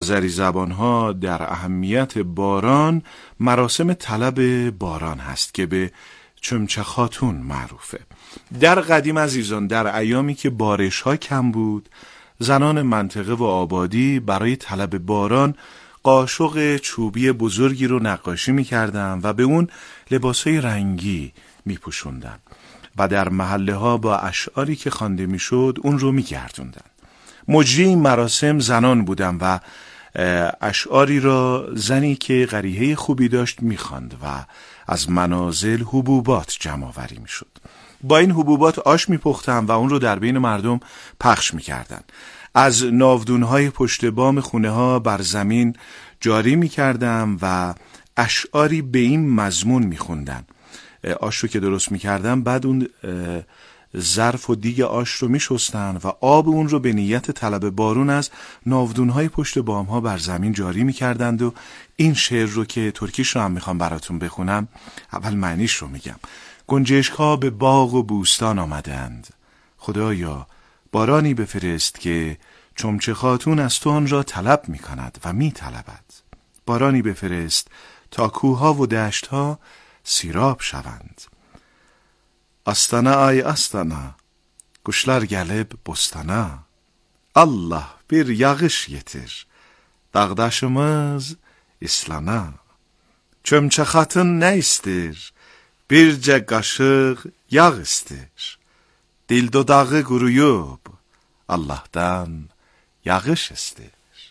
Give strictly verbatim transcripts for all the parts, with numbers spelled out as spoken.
آذری زبانها در اهمیت باران مراسم طلب باران هست که به چمچه خاتون معروفه. در قدیم عزیزان، در ایامی که بارش ها کم بود، زنان منطقه و آبادی برای طلب باران قاشق چوبی بزرگی رو نقاشی می‌کردند و به اون لباسای رنگی می‌پوشوندن و در محله ها با اشعاری که خوانده می‌شد اون رو می‌گردوندن. مجری این مراسم زنان بودن و اشعاری را زنی که قریحه خوبی داشت می‌خواند و از منازل حبوبات جمع آوری می‌شد. با این حبوبات آش می‌پختن و اون رو در بین مردم پخش می‌کردن. از ناودونهای پشت بام خونه ها بر زمین جاری می‌کردن و اشعاری به این مضمون می‌خوندن. آش رو که درست می‌کردن، بعد اون ظرف و دیگ آش رو می‌شستن و آب اون رو به نیت طلب بارون از ناودونهای پشت بام ها بر زمین جاری می‌کردند. و این شعر رو که ترکیش رو هم می‌خوام براتون بخونم، اول معنیش رو میگم. گنجشک‌ها به باغ و بوستان آمدند، خدایا بارانی بفرست که چمچه خاتون از تو آن را طلب می کند و می طلبد. بارانی بفرست تا کوها و دشتها سیراب şavand. Astana ay astana, kuşlar gelip bostana. Allah bir yağış getir, dağdaşımız islana. Çömçe xatın ne istir? Birce qaşıq yağ istir. Dil dodağı quruyub, Allah'tan yağış istir.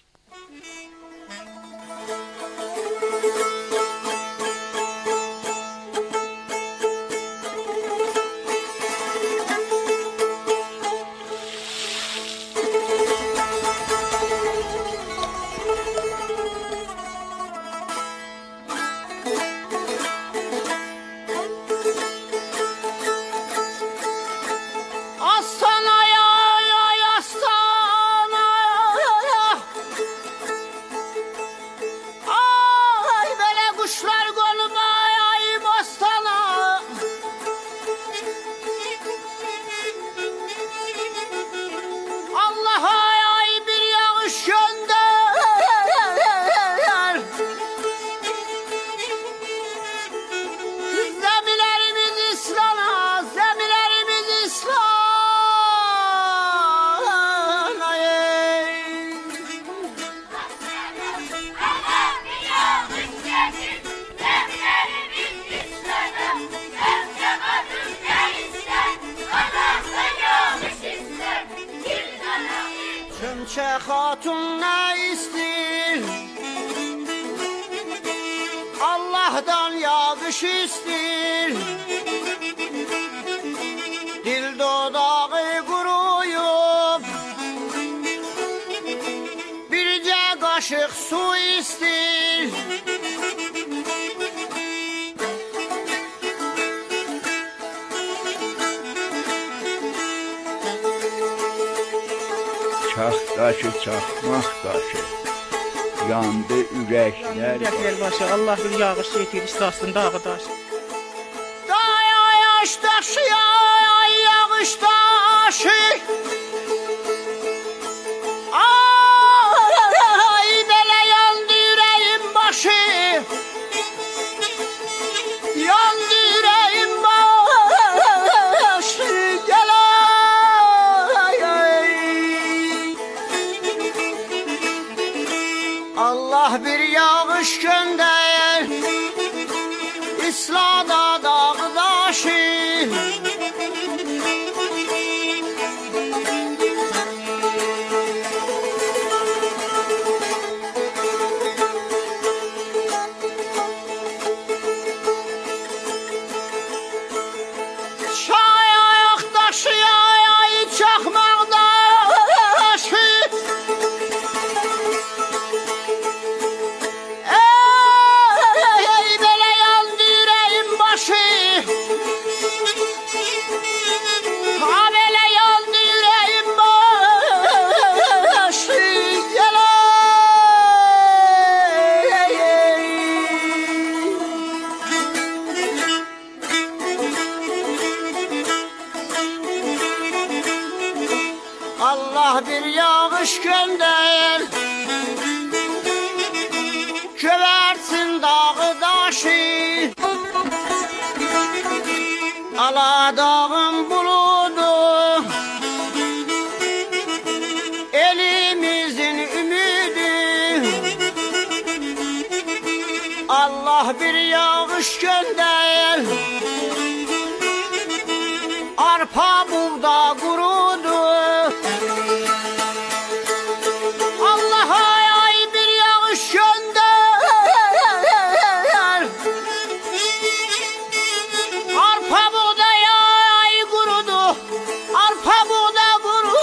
Çömçe hatun ne istir? Allah'tan yağış istir. Dil dodağı kuruyup birce kaşık su istir. Çax daşı, çaxmaq daşı, yandı ürəklər Ürəklər başı, Allah bir yağış yetir, islasın dağı daşı. Day yağış daşı, ay yağış daşı. Ay belə yandı ürəyim başı. Yandı ürəyim başı. Gel ay ay. Allah bir yağış gönder, İslada dağdaşı. Çay ayak daşı, ay ay çakmak daşı. Ey belə yandı ürəyim başı. dağın buludu, elimizin ümidi. Allah bir yağış gönder, arpa buğda kurudu. Allah'a ay bir yağış gönder, arpa buğda ay kurudu, arpa buğda kurudu.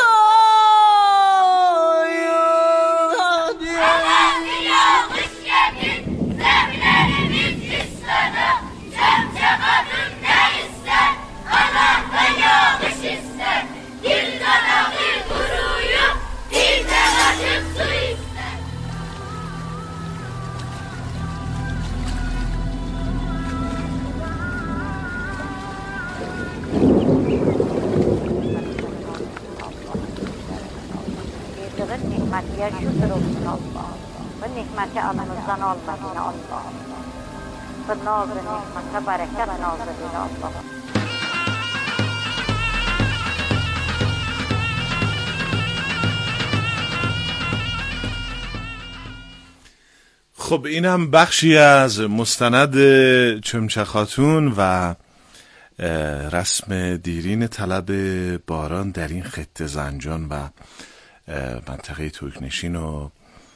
Allah bir yağış getir, zemlerimiz islana, çömçe kadın ne ister, anahta yağış ister, dilden akır kuruyup, dilden açıp su ister. Verdiğin nikmetiye şükür olsun Allah. Bu nikmeti alımızdan almadın Allah. Bu nazı nikmete bereket nazırın Allah. خب اینم بخشی از مستند چمچه خاتون و رسم دیرین طلب باران در این خطه زنجان و منطقه ترکنشین و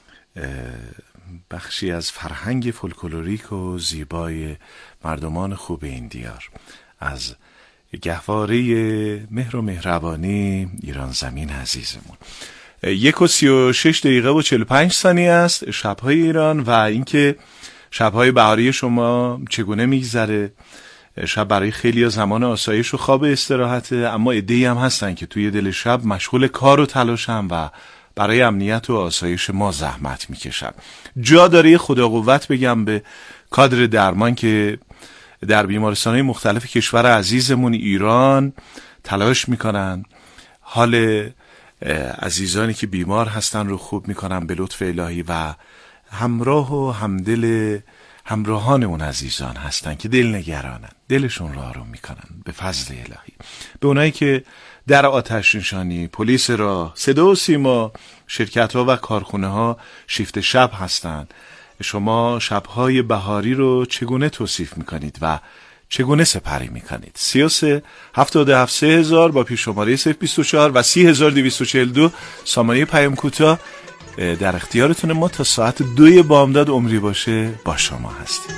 بخشی از فرهنگ فولکلوریک و زیبای مردمان خوب این دیار از گهواره مهر و مهربانی ایران زمین عزیزمون. یک و سی و شش دقیقه و چهل و پنج ثانیه است شبهای ایران و اینکه شبهای بهاری شما چگونه میگذره. شب برای خیلی ها زمان آسایش و خواب استراحته، اما عده‌ای هم هستن که توی دل شب مشغول کار و تلاشن و برای امنیت و آسایش ما زحمت میکشن. جا داره خدا قوت بگم به کادر درمان که در بیمارستان‌های مختلف کشور عزیزمون ایران تلاش میکنن حال عزیزانی که بیمار هستن رو خوب میکنن به لطف الهی و همراه و همدل همراهان اون عزیزان هستن که دل نگرانن، دلشون رو آروم میکنن به فضل الهی. به اونایی که در آتش نشانی، پلیس راه، صدا و سیما، شرکت ها و کارخونه ها شیفت شب هستن، شما شبهای بهاری رو چگونه توصیف میکنید و چگونه سپری میکنید؟ سی و سه هفتاد و هفت سه هزار با پیش شماره صفر بیست و چهار و سی هزار دویست و چهل و دو سامانه پیام کوتاه در اختیارتون. ما تا ساعت دوی بامداد عمری باشه با شما هستیم.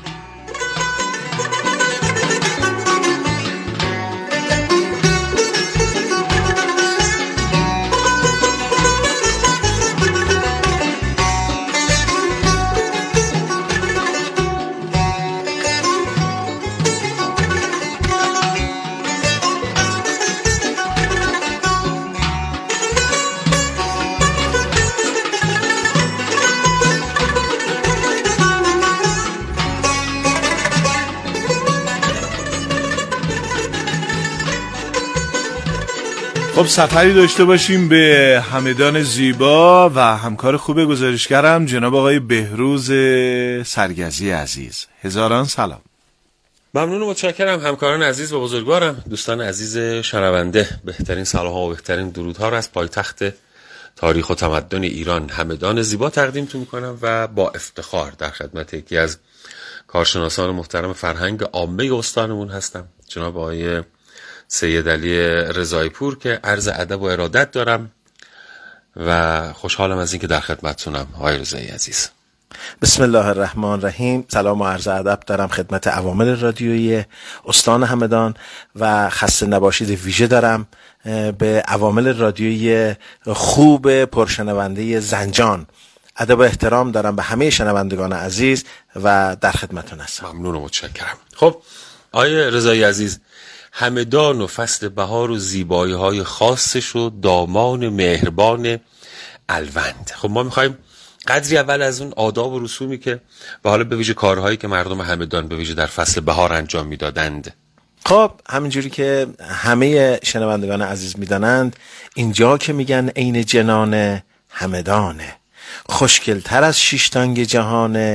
خب سفری داشته باشیم به همدان زیبا و همکار خوب گزارشگرم جناب آقای بهروز سرگزی عزیز. هزاران سلام. ممنون و متشکرم همکاران عزیز و بزرگوارم، دوستان عزیز شنونده. بهترین سلام‌ها و بهترین درودها را از پایتخت تاریخ و تمدن ایران همدان زیبا تقدیمتون میکنم و با افتخار در خدمت یکی از کارشناسان محترم فرهنگ عامه استانمون هستم، جناب آقای سید علی رضایی پور، که عرض ادب و ارادت دارم و خوشحالم از اینکه در خدمتتونم. آقای رضایی عزیز، بسم الله الرحمن الرحیم. سلام و عرض ادب دارم خدمت عوامل رادیویی استان همدان و خسته نباشید ویژه دارم به عوامل رادیویی خوب پرشنونده زنجان. ادب و احترام دارم به همه شنوندگان عزیز و در خدمتتون هستم. ممنون و متشکرم. خب آقای رضایی عزیز، همدان و فصل بهار و زیبایی های خاصش و دامان مهربان الوند. خب ما میخوایم قدری اول از اون آداب و رسومی که و حالا به ویژه کارهایی که مردم همدان به ویژه در فصل بهار انجام میدادند. خب همینجوری که همه شنوندگان عزیز میدانند، اینجا که میگن عین جنان همدانه، خوشگلتر از شیشتانگ جهان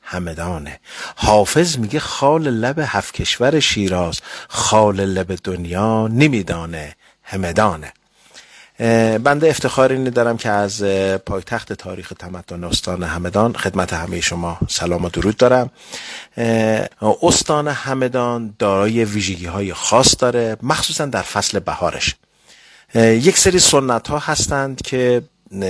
همدانه. حافظ میگه خال لب هفت کشور شیراز، خال لب دنیا نمیدانه همدانه. بنده افتخار اینو دارم که از پایتخت تاریخ تمدن استان همدان خدمت همه شما سلام و درود دارم. استان همدان دارای ویژگی‌های خاص داره، مخصوصا در فصل بهارش. یک سری سنت ها هستند که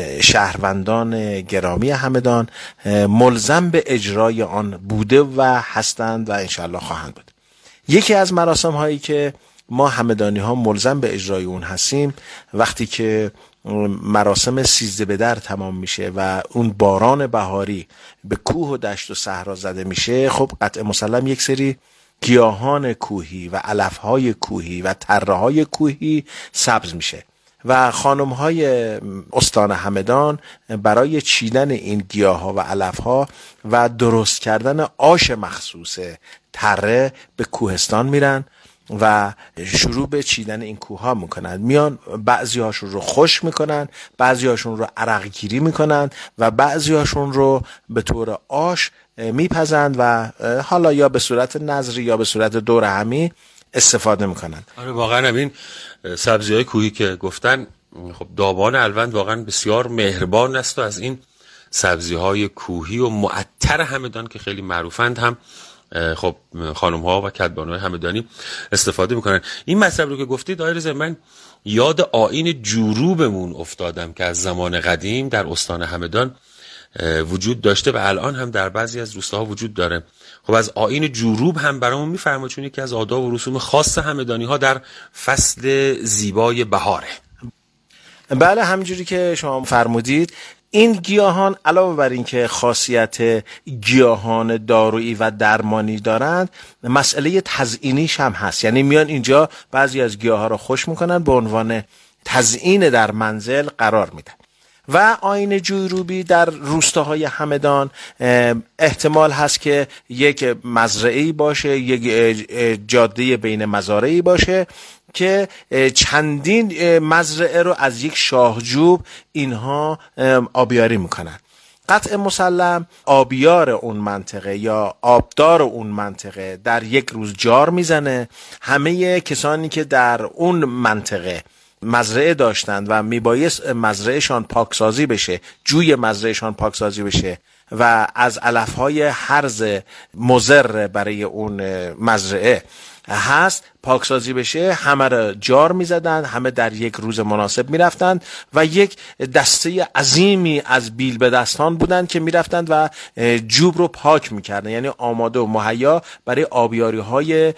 شهروندان گرامی همدان ملزم به اجرای آن بوده و هستند و انشالله خواهند بود. یکی از مراسم هایی که ما همدانی ها ملزم به اجرای اون هستیم، وقتی که مراسم سیزده به در تمام میشه و اون باران بهاری به کوه و دشت و صحرا زده میشه، خب قطع مسلم یک سری گیاهان کوهی و علفهای کوهی و تره‌های کوهی سبز میشه و خانم‌های استان همدان برای چیدن این گیاه‌ها و علف‌ها و درست کردن آش مخصوص تره به کوهستان میرن و شروع به چیدن این کوه ها میکنن. میان بعضی هاشون رو خشک میکنن، بعضی هاشون رو عرق گیری میکنن و بعضی هاشون رو به طور آش میپزند و حالا یا به صورت نظری یا به صورت دور همی استفاده میکنن. آره واقعا همین سبزی های کوهی که گفتن، خب دامان الوند واقعا بسیار مهربان است و از این سبزی های کوهی و معطر همدان که خیلی معروفند هم خب خانم ها و کدبان های همدانی استفاده میکنن. این مطلب رو که گفتید آقای رضایی، من یاد آیین جوروبمون افتادم که از زمان قدیم در استان همدان وجود داشته و الان هم در بعضی از روستاها وجود داره. خب از آیین جوروب هم برامون میفرمایید، چون یکی از آداب و رسوم خاص همدانی ها در فصل زیبای بهاره. بله، همینجوری که شما فرمودید، این گیاهان علاوه بر این که خاصیت گیاهان دارویی و درمانی دارند، مسئله تزیینیش هم هست. یعنی میان اینجا بعضی از گیاها رو خشک میکنن، به عنوان تزیین در منزل قرار میدن. و آیین جوروبی در روستاهای همدان احتمال هست که یک مزرعه‌ای باشه، یک جاده بین مزارعی باشه که چندین مزرعه رو از یک شاهجوب اینها آبیاری میکنن. قطع مسلم آبیار اون منطقه یا آبدار اون منطقه در یک روز جار میزنه. همه کسانی که در اون منطقه مزرعه داشتند و میبایست مزرعهشان پاکسازی بشه، جوی مزرعهشان پاکسازی بشه و از علفهای هرز مضر برای اون مزرعه هست پاکسازی بشه، همه را جار میزدن، همه در یک روز مناسب میرفتند و یک دسته عظیمی از بیل به دستان بودند که میرفتند و جوب رو پاک میکردن. یعنی آماده و مهیا برای آبیاری های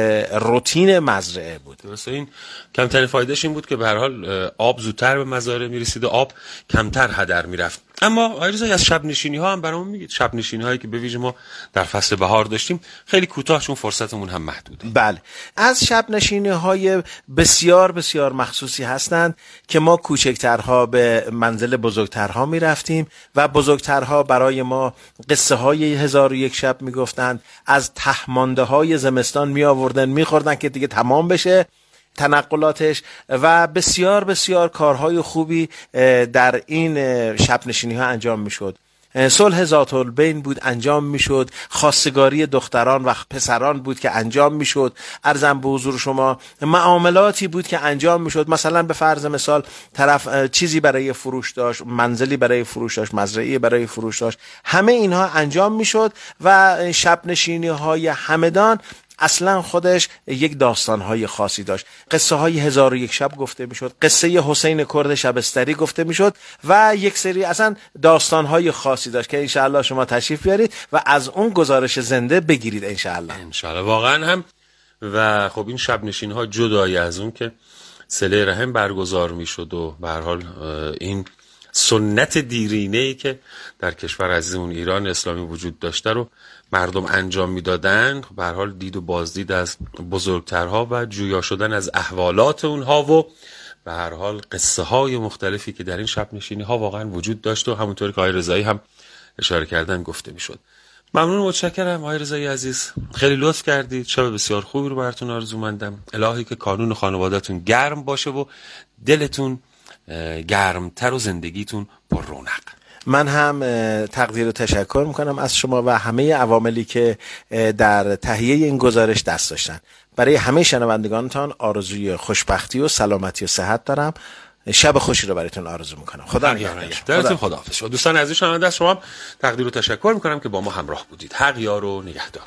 روتین مزرعه بود. درسته، این کمترین فایدهش این بود که به هر حال آب زودتر به مزارع میرسید و آب کمتر هدر میرفت. اما آقای رضایی از شب نشینی ها هم برامون میگید، شب نشینی هایی که به ویژه ما در فصل بهار داشتیم، خیلی کوتاه چون فرصتمون هم محدوده. بله، از شب نشینی های بسیار بسیار مخصوصی هستند که ما کوچکترها به منزل بزرگترها می رفتیم و بزرگترها برای ما قصه های هزار و یک شب می گفتند، از تهمانده های زمستان می آوردن می خوردن که دیگه تمام بشه تنقلاتش و بسیار بسیار کارهای خوبی در این شب نشینی ها انجام می شد. صلح ذات البین بود انجام میشد، خواستگاری دختران و پسران بود که انجام میشد، عرضم به حضور شما معاملاتی بود که انجام میشد. مثلا به فرض مثال طرف چیزی برای فروش داشت، منزلی برای فروش داشت، مزرعه‌ای برای فروش داشت، همه اینها انجام میشد و شب نشینی های همدان اصلا خودش یک داستانهای خاصی داشت. قصه های هزار و یک شب گفته میشد، قصه حسین کرد شبستری گفته میشد و یک سری اصلا داستانهای خاصی داشت که انشاءالله شما تشریف بیارید و از اون گزارش زنده بگیرید انشاءالله. انشاءالله واقعا هم. و خب این شب نشین ها جدای از اون که صله رحم برگزار میشد و به هر حال این سنت دیرینه‌ای که در کشور عزیزمون ایران اسلامی وجود داشته رو مردم انجام میدادن، به هر حال دید و بازدید از بزرگترها و جویا شدن از احوالات اونها و به هر حال قصه های مختلفی که در این شب نشینی ها واقعا وجود داشت و همونطوری که آقای رضایی هم اشاره کردن گفته میشد. ممنون، متشکرم آقای رضایی عزیز، خیلی لطف کردید. شب بسیار خوبی رو براتون آرزومندم. الهی که کانون خانواده‌تون گرم باشه و دلتون گرمتر و زندگیتون پر رونق. من هم تقدیر و تشکر میکنم از شما و همه عواملی که در تهیه این گزارش دست داشتن. برای همه شنوندگانتان آرزوی خوشبختی و سلامتی و صحت دارم. شب خوشی رو براتون آرزو میکنم. خدا نگهدار. خدا خداحافظ. دوستان عزیز شنونده از شما تقدیر و تشکر میکنم که با ما همراه بودید. حق یار و نگهدار.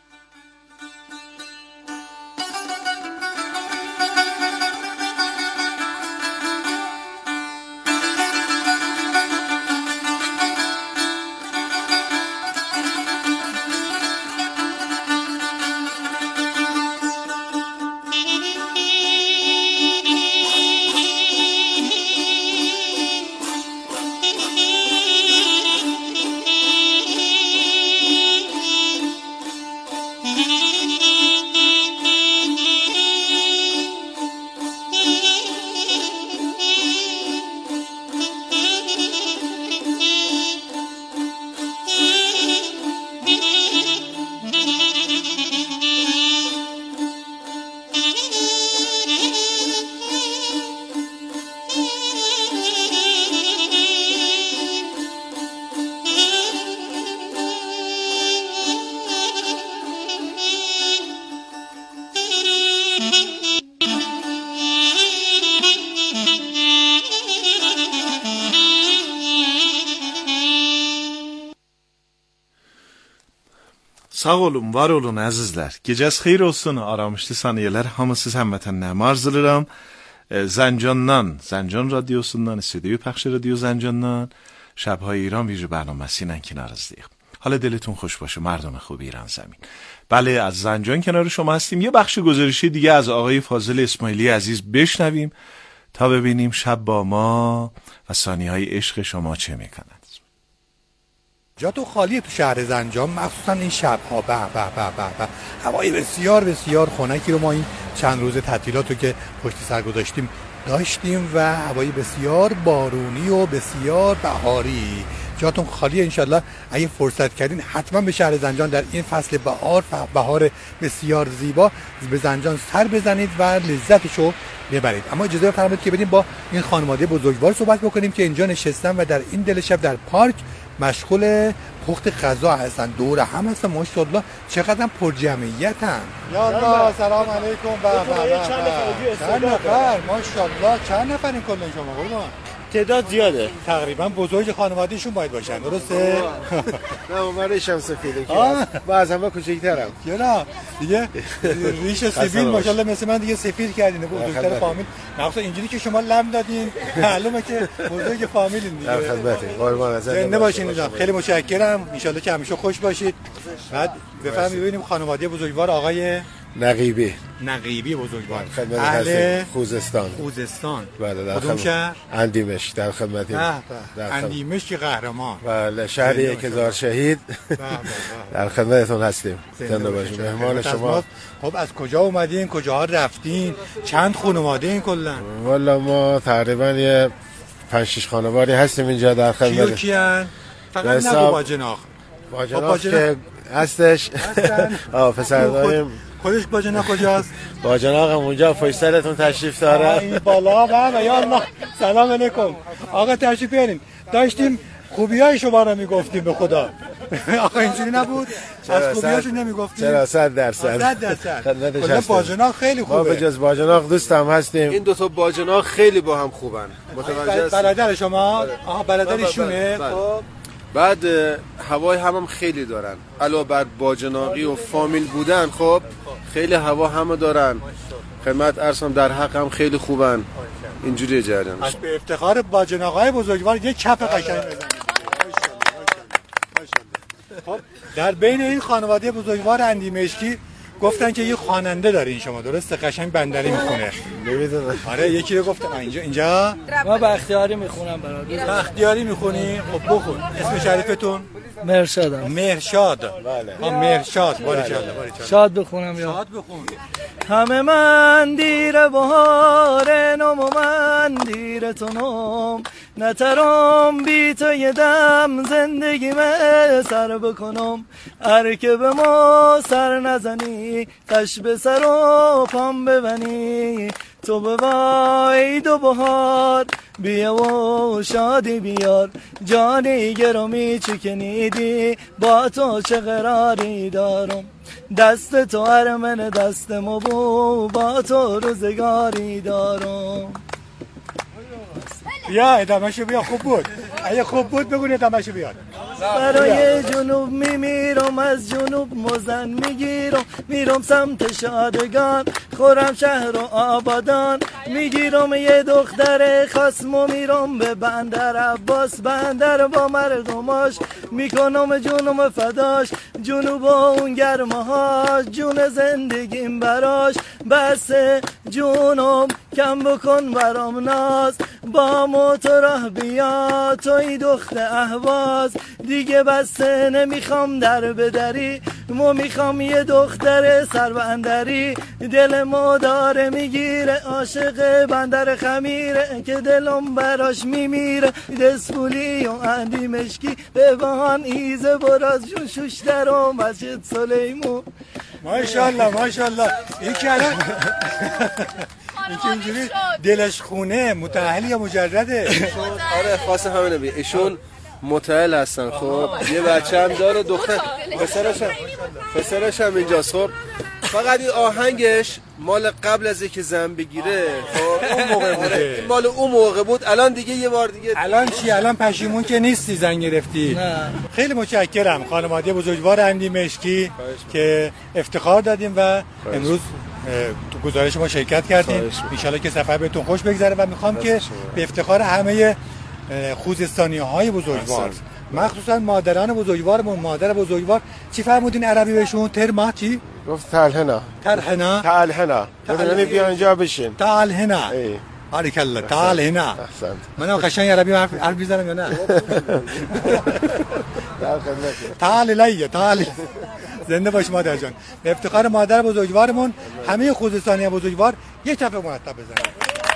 Sağ olun, var olun əzizlər. Gecəz xeyir olsun, aramışlı saniyələr. Hamısı həmvətənlərimə arzulayıram. Zəncandan, Zəncan radyosundan, استودیوی پخش رادیو زنجانdan شب‌های ایران ویژه برنامه‌سی ilə کنارınızdayıq. حالا دلتون خوش باشه مردم خوب ایران زمین. بله، از زنجان کنار شما هستیم. یه بخش گزارشی دیگه از آقای فاضل اسماعیلی عزیز بشنویم تا ببینیم شب با ما و ثانیه‌های عشق شما چه می‌کند. جا تو خالیه تو شهر زنجان، مخصوصا این شب‌ها. به به به به به هوای بسیار بسیار خنکی رو ما این چند روز تعطیلات رو که پشت سر گذاشتیم داشتیم و هوای بسیار بارونی و بسیار بهاری. جاتون خالیه. انشالله اگه فرصت کردین حتما به شهر زنجان در این فصل بهار، بهار بسیار زیبا، به زنجان سر بزنید و لذتشو ببرید. اما اجازه بفرمایید که بریم با این خانواده بزرگوار صحبت بکنیم که اینجا نشستن و در این دل شب در پارک مشغول پخت غذا هستن. دور هم هستن. ماشاءالله چقدر پر جمعیتن. یا الله، سلام علیکم. و چند نفر؟ ماشاءالله چند نفرین کلا شما؟ قربان تعداد زیاده، تقریبا بزرگ خانوادهشون باید باشن، درسته؟ نه عمرش هم سفیده که با از همه کوچکترم. چرا؟ دیگه ریش سفید ماشاءالله مثل من دیگه سفید کردین، بزرگتر فامیل. نقصا اینجوری که شما لم دادین معلومه که بزرگ فامیلین دیگه. در خدمتیم. قربان ازت. زنده باشین. خیلی متشکرم. ان شاءالله که همیشه خوش باشید. بعد بفرمایید ببینیم خانواده بزرگوار آقای نقیبی نقیبی بزرگوار اهل خوزستان. خوزستان. بله، در کدوم شهر؟ اندیمش. در خدمتیم. اندیمش که قهرمان. بله، شهر یک هزار شهید. در خدمتتون هستیم. زنده باشید. مهمان شما. خب از کجا اومدین؟ کجاها رفتین؟ چند خانواده این کلا؟ والا ما تقریبا یه پنج شش خانواده هستیم اینجا در خدمت. کیو کیان؟ فقط نگو باجناق. باجناق که هستش. آه پسرداریم. خودش باجناق کجاست؟ باجناق هم اونجا پشت سرتون تشریف داره. این بالا. بابا یا الله. سلام علیکم. آقا تشریف بیارین. داشتیم خوبیای شما رو میگفتیم به خدا. آقا اینجوری نبود؟ از خوبیاشو نمیگفتیم؟ چرا؟ صد درصد. صد درصد. کلا باجناق خیلی خوبه. ما به جز باجناق دوست هم هستیم. این دو تا باجناق خیلی با هم خوبن. متوجه هستید؟ برادر شما؟ آها برادر ایشونه. خب بعد هوای هم, هم خیلی دارن. علاوه بر باجناقی و فامیل بودن، خب خیلی هوا همه دارن. خدمت ارسم در حق هم خیلی خوبن. اینجوری جریان. از به افتخار باجناقای بزرگوار یک کف قشنگ بزنید. خب در بین این خانواده بزرگوار اندیمشکی گفتن که یه خواننده دارین شما، درسته؟ قشنگ بندری میخونه. نمیدونم. آره یکی رو گفتن اینجا اینجا ما بختیاری میخونم برادر. بختیاری میخونی؟ خب بخون. اسم شریفتون؟ مرشاد. مرشاد. بله. ها مرشاد. باریکلا باریکلا. شاد بخونم یا شاد بخون. همه من دیر بهار نم و من دیر تنم نترام بی تو یه دم زندگی من سر بکنم، هر که به ما سر نزنی قش به سر و پام ببنی. تو به وای دو بهار بیا و شادی بیار، جانی گرامی چی کنیدی با تو چه قراری دارم. دست تو ارمن دست مبو با تو روزگاری دارم. بیا ادامهشو بیا، خوب بود. اگه خوب بود بگو ادامهشو بیاد. برای جنوب میمیرم، از جنوب مزن میگیرم، میرم سمت شادگان، خورم شهر و آبادان، میگیرم یه دختر خصم و میرم به بندر عباس، بندر با مردماش میکنم جونم فداش، جنوب و اون گرمهاش جون زندگیم براش. بس جونم کم بکن برام ناز، با موتور راه بیا توی دخت اهواز، دیگه بس نمیخوام در بدری، مو میخوام یه دختر سربندری، دل ما داره میگیره عاشق بندر خمیره، که دلم براش میمیره. دسپولی و اندی مشکی به بهان ایزه براز جون شوش در و مسجد سلیمون. ماشاءالله ماشاءالله. این که الان این که اینجوری دلش خونه متأهل یا مجرده؟ آره خاص همینه بی ایشون متأهل هستن. خب یه بچه هم داره، دختر پسرش هم پسرش هم اینجاست. خب فقط این آهنگش مال قبل از اینکه زن بگیره، خب اون موقع بوده، مال اون موقع بود. الان دیگه یه بار دیگه. الان چی؟ الان پشیمون که نیستی زن گرفتی؟ نه. خیلی متشکرم خانواده بزرگوار اندی مشکی که افتخار دادیم و امروز تو گزارش ما شرکت کردیم. ان شاءالله که سفر بهتون خوش بگذره و میخوام که به افتخار همه خوزستانی‌های بزرگوار، مخصوصا مادران بزرگوارمون، مادر بزرگوار چی فرمودین عربی بهشون؟ ترما چی؟ گفت تعال هنا. تعال هنا. تعال هنا. یعنی بیا اینجا بشین. تعال هنا. ای. بارک الله. تعال هنا. احسنت. منم قشنگ عربی حرف میزنم یا نه؟ تعال لیا تعال. زنده باش مادر جان. به افتخار مادر بزرگوارمون همه خوزستانی بزرگوار یه چپ مرتب بزنید.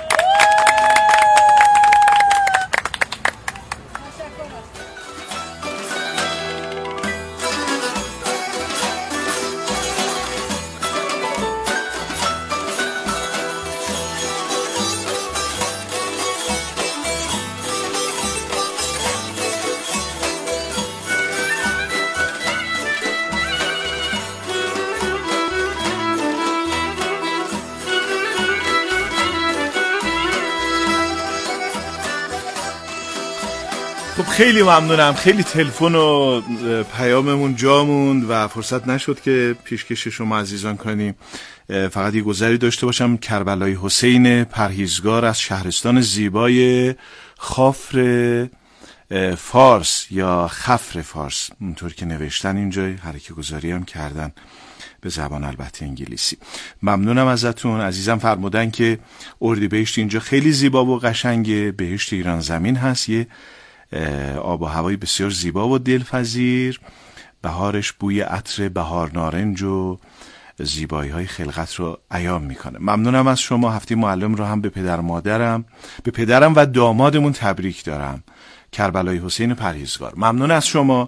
خیلی ممنونم. خیلی تلفن و پیاممون جا موند و فرصت نشد که پیشکش شما عزیزان کنیم. فقط یه گذری داشته باشم. کربلایی حسین پرهیزگار از شهرستان زیبای خافر فارس یا خفر فارس، اونطور که نوشتن اینجا، حرکت گذاری هم کردن به زبان البته انگلیسی. ممنونم ازتون. عزیزم فرمودن که اردیبهشت اینجا خیلی زیبا و قشنگه، بهشت ایران زمین هست، یه آب و هوایی بسیار زیبا و دلپذیر، بهارش بوی عطر بهار نارنج و زیبایی های خلقت رو عیان میکنه. ممنونم از شما. هفته معلم رو هم به پدر مادرم به پدرم و دامادمون تبریک دارم. کربلایی حسین پرهیزگار. ممنون از شما.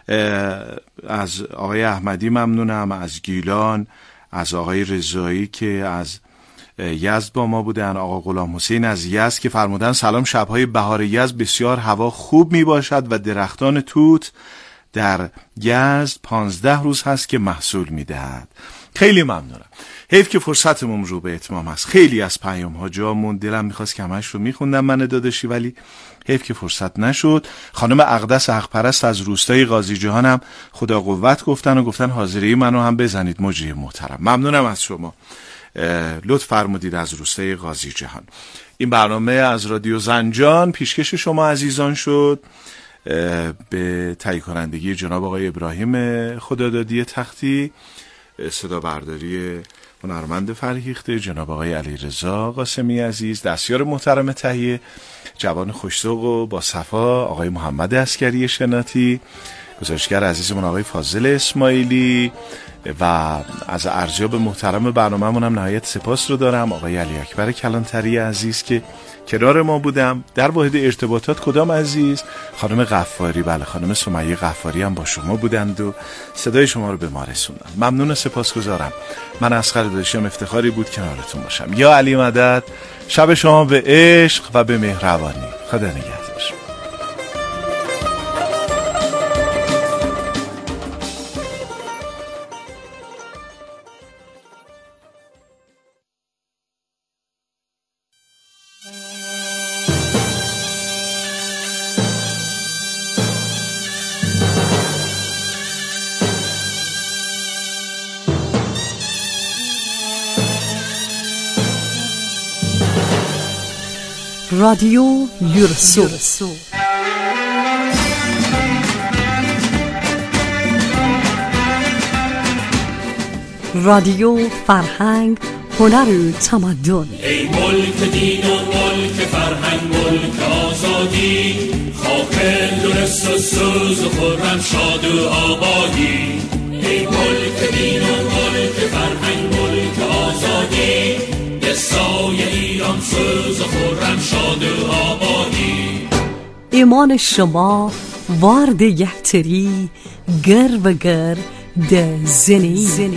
از آقای احمدی ممنونم، از گیلان، از آقای رضایی که از یزد با ما بودن، آقا غلام حسین از یزد که فرمودن سلام، شبهای بهار یزد بسیار هوا خوب می باشد و درختان توت در یزد پانزده روز هست که محصول می دهد. خیلی ممنونم. حیف که فرصتمون رو به اتمام هست. خیلی از پیام ها جامون، دلم میخواست که همش رو میخوندم من داداشی، ولی حیف که فرصت نشد. خانم اقدس حقپرست از روستای قاضی جهانم خدا قوت گفتن و گفتن حاضری منو هم بزنید مجری محترم. ممنونم از شما. لطف فرمودید از روستای قاضی جهان. این برنامه از رادیو زنجان پیشکش شما عزیزان شد به تهیه کنندگی جناب آقای ابراهیم خدادادی تختی، صدا برداری هنرمند فرهیخته جناب آقای علیرضا قاسمی عزیز، دستیار محترم تهیه جوان خوش‌ذوق و با صفا آقای محمد عسکری شناتی، گزارشگر عزیزمون آقای فاضل اسماعیلی، و از ارجاب محترم برنامه‌مون هم نهایت سپاس رو دارم. آقای علی اکبر کلانتری عزیز که کنار ما بودم. در واحد ارتباطات کدام عزیز؟ خانم غفاری. بله، خانم سمیه غفاری هم با شما بودند و صدای شما رو به ما رسوندن. ممنون و سپاسگزارم. من اصغر داشتم، افتخاری بود کنارتون باشم. یا علی مدد. شب شما به عشق و به مهربانی. خدا نگهدار. رادیو یورسو رادیو فرهنگ، هنر و تمدن. ای ملک دین و ملک فرهنگ، ملک آزادی، خاک لرس و سوز و خرم شاد و آبادی. ای ملک دین و ملک فرهنگ، ملک آزادی، قصای ایران سوز و خرم شاد و آبادی. ایمان شما وارد یحتری گر و گر ده زنی, زنی.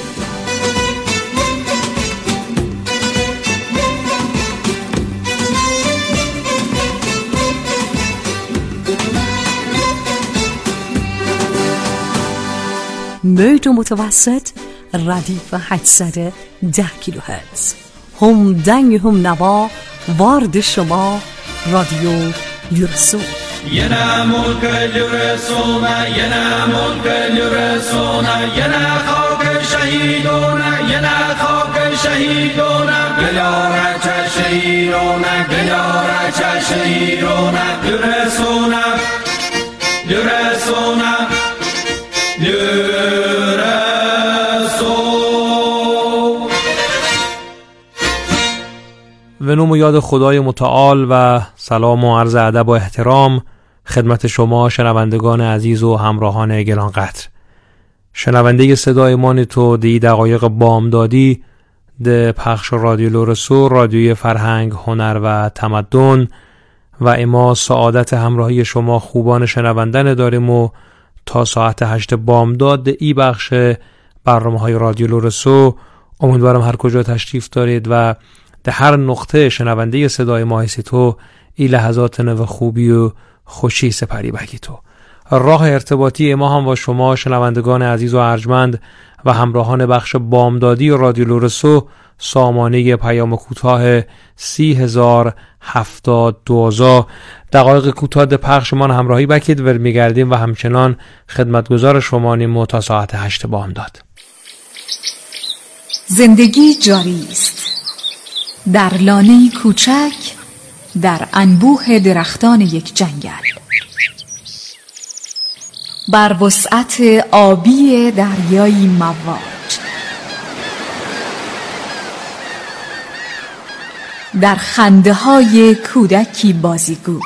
موج متوسط ردیف هشتصد و ده کیلوهرتز. هم دنگ هم نوا وارد شما رادیو یورسو. ینا ملک لرسونا، ینا ملک لرسونا، ینا خاک شهیدونا، ینا خاک شهیدونا، گلاره چه شهیدونا، گلاره چه شهیدونا، لرسونا، لرسونا، لرسونا. به نام و یاد خدای متعال و سلام و عرض ادب و احترام خدمت شما شنوندگان عزیز و همراهان گرانقدر. شنونده صدای مان تو دی دقایق بامدادی ده پخش رادیو لورسو، رادیوی فرهنگ، هنر و تمدن، و اما سعادت همراهی شما خوبان شنوندن داریم و تا ساعت هشت بامداد ای بخش برنامه های رادیو لورسو امیدوارم هر کجا تشریف دارید و در هر نقطه شنونده صدای ما هستی تو ای لحظات نو خوبی و خوشی سپری بگی تو. راه ارتباطی ما هم با شما شنوندگان عزیز و ارجمند و همراهان بخش بامدادی رادیو لورسو سامانه پیام کوتاه سی هزار هفتاد دوازا. دقایق کوتاه پخش ما همراهی بکید و میگردیم و همچنان خدمتگزار شما نیم تا ساعت هشت بامداد. زندگی جاری است در لانه‌ای کوچک در انبوه درختان یک جنگل، بر وسعت آبی دریایی مواج، در خنده های کودکی بازیگوش،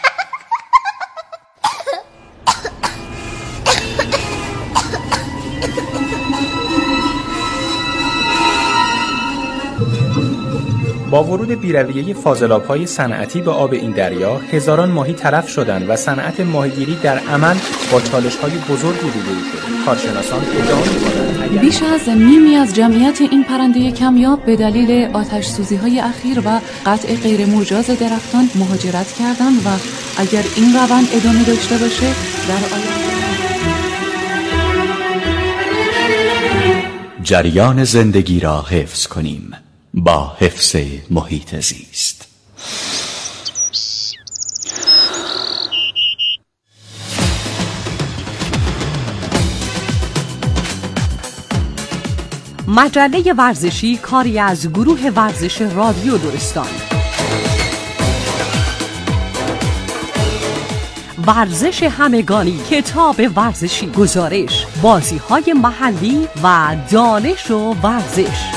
با ورود بی‌رویه فاضلاب‌های صنعتی به آب این دریا، هزاران ماهی تلف شدند و صنعت ماهیگیری در عمل با چالش‌های بزرگی روبرو شد. کارشناسان ادعا می‌کنند بیش از نیمی از جمعیت این پرنده کمیاب به دلیل آتش سوزی‌های اخیر و قطع غیر مجاز درختان مهاجرت کردند و اگر این روند ادامه داشته باشه در آینده جریان زندگی را حفظ کنیم با حفظ محیط زیست. مجله ورزشی کاری از گروه ورزش رادیو لرستان. ورزش همگانی، کتاب ورزشی، گزارش، بازی‌های محلی و دانش و ورزش.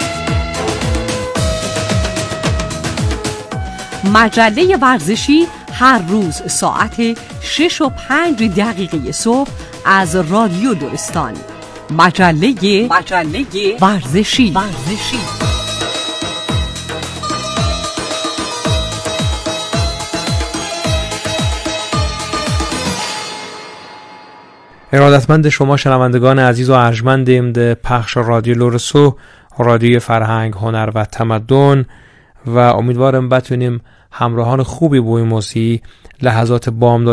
مجله ورزشی هر روز ساعت شش و پنج دقیقه صبح از رادیو دورستان. مجله مجله ورزشی ورزشی ارادتمند شما شنوندگان عزیز و ارجمند امد پخش رادیو لورسو، رادیوی فرهنگ، هنر و تمدن، و امیدوارم بتونیم همراهان خوبی با این موسیقی لحظات بامداد